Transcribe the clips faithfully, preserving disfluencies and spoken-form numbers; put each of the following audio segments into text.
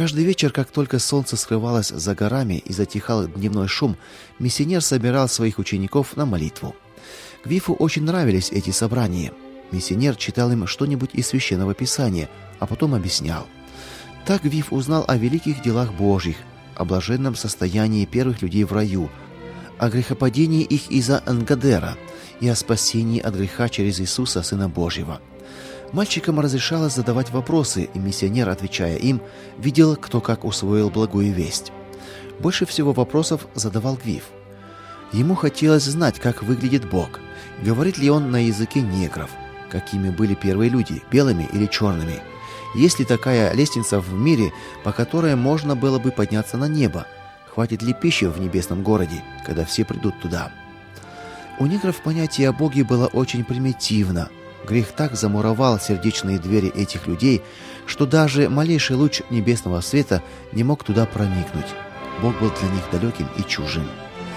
Каждый вечер, как только солнце скрывалось за горами и затихал дневной шум, миссионер собирал своих учеников на молитву. Гвифу очень нравились эти собрания. Миссионер читал им что-нибудь из Священного Писания, а потом объяснял. Так Гвиф узнал о великих делах Божьих, о блаженном состоянии первых людей в раю, о грехопадении их из-за Энгадера и о спасении от греха через Иисуса, Сына Божьего. Мальчикам разрешалось задавать вопросы, и миссионер, отвечая им, видел, кто как усвоил благую весть. Больше всего вопросов задавал Гвиф. Ему хотелось знать, как выглядит Бог, говорит ли он на языке негров, какими были первые люди, белыми или черными, есть ли такая лестница в мире, по которой можно было бы подняться на небо, хватит ли пищи в небесном городе, когда все придут туда. У негров понятие о Боге было очень примитивно. Грех так замуровал сердечные двери этих людей, что даже малейший луч небесного света не мог туда проникнуть. Бог был для них далеким и чужим.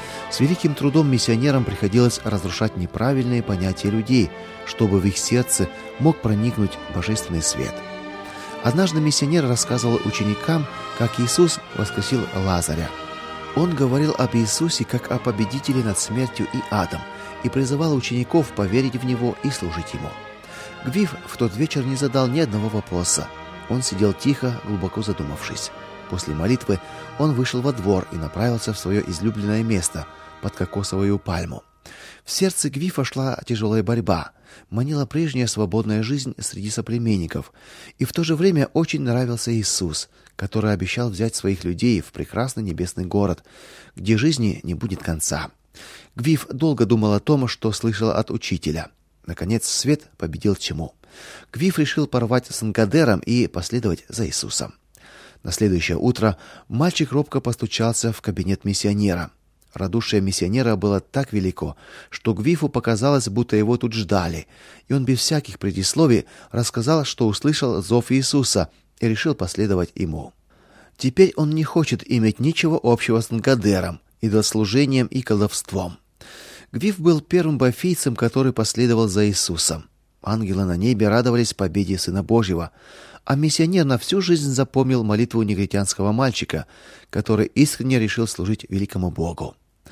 С великим трудом миссионерам приходилось разрушать неправильные понятия людей, чтобы в их сердце мог проникнуть божественный свет. Однажды миссионер рассказывал ученикам, как Иисус воскресил Лазаря. Он говорил об Иисусе как о победителе над смертью и адом и призывал учеников поверить в Него и служить Ему. Гвиф в тот вечер не задал ни одного вопроса. Он сидел тихо, глубоко задумавшись. После молитвы он вышел во двор и направился в свое излюбленное место под кокосовую пальму. В сердце Гвифа шла тяжелая борьба. Манила прежняя свободная жизнь среди соплеменников, и в то же время очень нравился Иисус, который обещал взять своих людей в прекрасный небесный город, где жизни не будет конца. Гвиф долго думал о том, что слышал от учителя. Наконец свет победил тьму. Гвиф решил порвать с Энгадером и последовать за Иисусом. На следующее утро мальчик робко постучался в кабинет миссионера. Радушие миссионера было так велико, что Гвифу показалось, будто его тут ждали, и он без всяких предисловий рассказал, что услышал зов Иисуса и решил последовать ему. Теперь он не хочет иметь ничего общего с Энгадером, идолослужением и колдовством. Гвиф был первым бафийцем, который последовал за Иисусом. Ангелы на небе радовались победе Сына Божьего, а миссионер на всю жизнь запомнил молитву негритянского мальчика, который искренне решил служить великому Богу.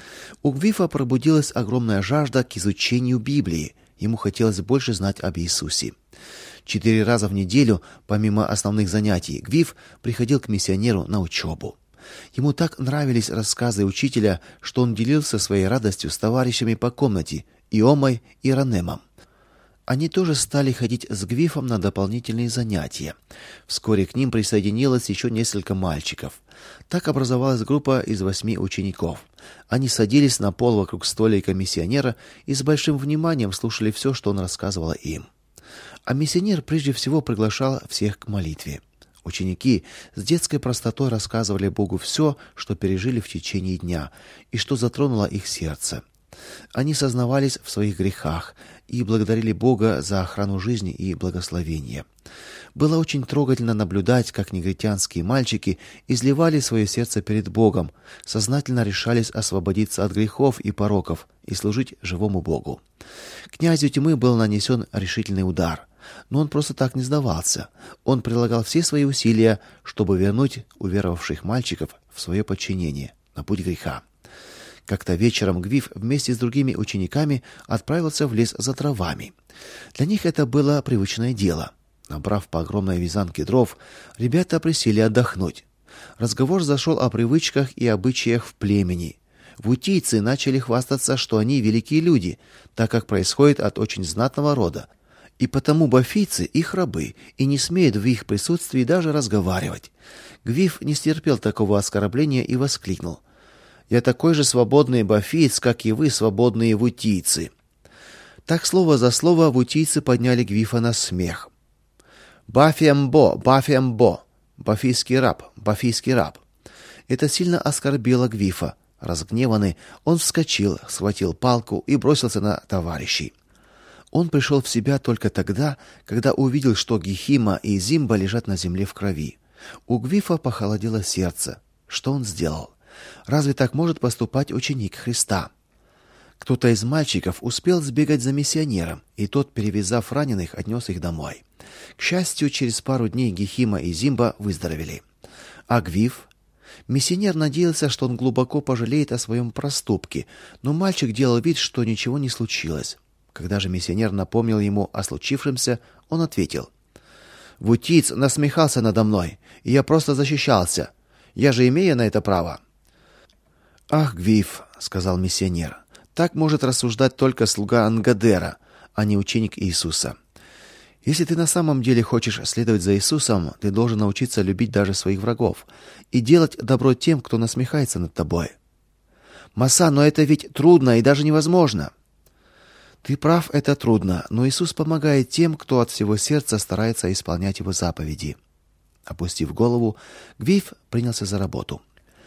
У Гвифа пробудилась огромная жажда к изучению Библии. Ему хотелось больше знать об Иисусе. Четыре раза в неделю, помимо основных занятий, Гвиф приходил к миссионеру на учебу. Ему так нравились рассказы учителя, что он делился своей радостью с товарищами по комнате Иомой и Ранемом. Они тоже стали ходить с Гвифом на дополнительные занятия. Вскоре к ним присоединилось еще несколько мальчиков. Так образовалась группа из восьми учеников. Они садились на пол вокруг столика миссионера и с большим вниманием слушали все, что он рассказывал им. А миссионер прежде всего приглашал всех к молитве. Ученики с детской простотой рассказывали Богу все, что пережили в течение дня и что затронуло их сердце. Они сознавались в своих грехах и благодарили Бога за охрану жизни и благословение. Было очень трогательно наблюдать, как негритянские мальчики изливали свое сердце перед Богом, сознательно решались освободиться от грехов и пороков и служить живому Богу. Князю тьмы был нанесен решительный удар, но он просто так не сдавался. Он прилагал все свои усилия, чтобы вернуть уверовавших мальчиков в свое подчинение, на путь греха. Как-то вечером Гвиф вместе с другими учениками отправился в лес за травами. Для них это было привычное дело. Набрав по огромной вязанке дров, ребята присели отдохнуть. Разговор зашел о привычках и обычаях в племени. Вутийцы начали хвастаться, что они великие люди, так как происходят от очень знатного рода. И потому бафийцы их рабы и не смеют в их присутствии даже разговаривать. Гвиф не стерпел такого оскорбления и воскликнул: «Я такой же свободный бафиец, как и вы, свободные вутийцы». Так слово за слово вутийцы подняли Гвифа на смех. «Бафиэмбо, бафиэмбо, бафийский раб, бафийский раб». Это сильно оскорбило Гвифа. Разгневанный, он вскочил, схватил палку и бросился на товарищей. Он пришел в себя только тогда, когда увидел, что Гехима и Зимба лежат на земле в крови. У Гвифа похолодело сердце. Что он сделал? Разве так может поступать ученик Христа? Кто-то из мальчиков успел сбегать за миссионером, и тот, перевязав раненых, отнес их домой. К счастью, через пару дней Гехима и Зимба выздоровели. А Гвиф? Миссионер надеялся, что он глубоко пожалеет о своем проступке, но мальчик делал вид, что ничего не случилось. Когда же миссионер напомнил ему о случившемся, он ответил: «Вутиц насмехался надо мной, и я просто защищался. Я же имею на это право». «Ах, Гвиф», — сказал миссионер, — «так может рассуждать только слуга Ангадера, а не ученик Иисуса. Если ты на самом деле хочешь следовать за Иисусом, ты должен научиться любить даже своих врагов и делать добро тем, кто насмехается над тобой». «Маса, но это ведь трудно и даже невозможно». «Ты прав, это трудно, но Иисус помогает тем, кто от всего сердца старается исполнять его заповеди». Опустив голову, Гвиф принялся за работу.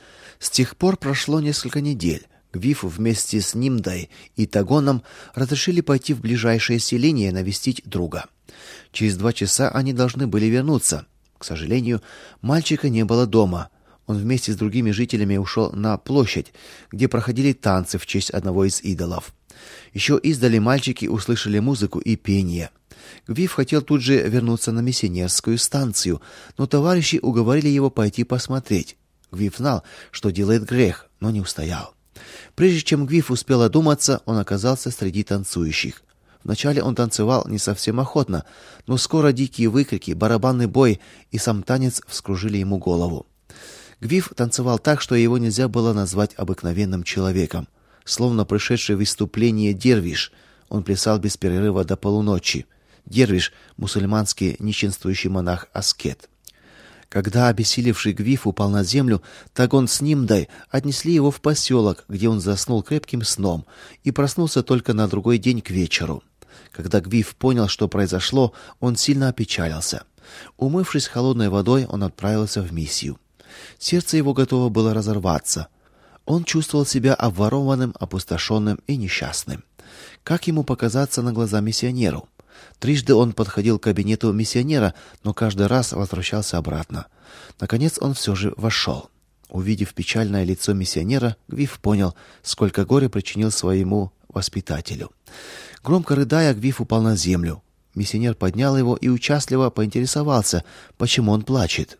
С тех пор прошло несколько недель. Гвифу вместе с Нимдой и Тагоном разрешили пойти в ближайшее селение навестить друга. Через два часа они должны были вернуться. К сожалению, мальчика не было дома. Он вместе с другими жителями ушел на площадь, где проходили танцы в честь одного из идолов. Еще издали мальчики услышали музыку и пение. Гвиф хотел тут же вернуться на миссионерскую станцию, но товарищи уговорили его пойти посмотреть. Гвиф знал, что делает грех, но не устоял. Прежде чем Гвиф успел одуматься, он оказался среди танцующих. Вначале он танцевал не совсем охотно, но скоро дикие выкрики, барабанный бой и сам танец вскружили ему голову. Гвиф танцевал так, что его нельзя было назвать обыкновенным человеком. Словно пришедший в выступление дервиш, он плясал без перерыва до полуночи. Дервиш — мусульманский нищенствующий монах-аскет. Когда обессилевший Гвиф упал на землю, Тагон с Нимдой отнесли его в поселок, где он заснул крепким сном и проснулся только на другой день к вечеру. Когда Гвиф понял, что произошло, он сильно опечалился. Умывшись холодной водой, он отправился в миссию. Сердце его готово было разорваться. Он чувствовал себя обворованным, опустошенным и несчастным. Как ему показаться на глаза миссионеру? Трижды он подходил к кабинету миссионера, но каждый раз возвращался обратно. Наконец он все же вошел. Увидев печальное лицо миссионера, Гвиф понял, сколько горя причинил своему воспитателю. Громко рыдая, Гвиф упал на землю. Миссионер поднял его и участливо поинтересовался, почему он плачет.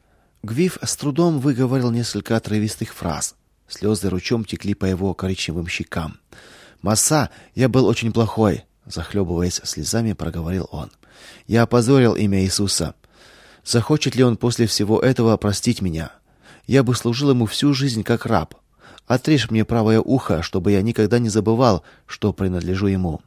Гвиф с трудом выговорил несколько отрывистых фраз. Слезы ручьем текли по его коричневым щекам. «Маса, я был очень плохой», — захлебываясь слезами, проговорил он. «Я опозорил имя Иисуса. Захочет ли он после всего этого простить меня? Я бы служил ему всю жизнь как раб. Отрежь мне правое ухо, чтобы я никогда не забывал, что принадлежу ему».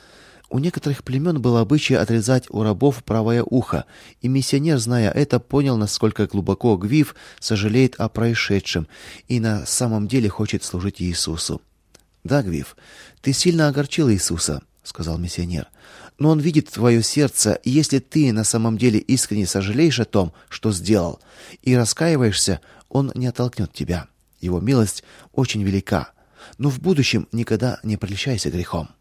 У некоторых племен был обычай отрезать у рабов правое ухо, и миссионер, зная это, понял, насколько глубоко Гвиф сожалеет о происшедшем и на самом деле хочет служить Иисусу. «Да, Гвиф, ты сильно огорчил Иисуса», — сказал миссионер. «Но он видит твое сердце, и если ты на самом деле искренне сожалеешь о том, что сделал, и раскаиваешься, он не оттолкнет тебя. Его милость очень велика. Но в будущем никогда не прельщайся грехом».